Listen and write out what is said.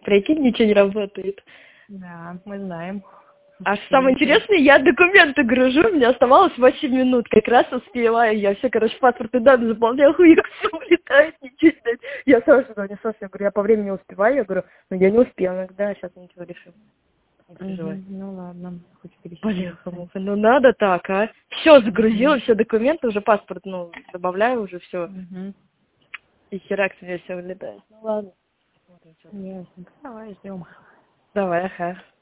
Прикинь, ничего не работает. Да, мы знаем. А самое интересное, я документы гружу, мне оставалось 8 минут, как раз успеваю, я все, короче, паспортные данные заполняю, хуяк, все улетает, ничего не дает. Я Саша, я говорю, я по времени успеваю, я говорю, ну я не успела, иногда сейчас ничего решим. Не переживай. Ну ладно, хоть Поехала. Ну надо так, а? Все загрузила, все документы, уже паспорт, ну, добавляю уже все. И херак себе все улетает. Ну ладно. Ясно. Давай ждем. Давай, ага.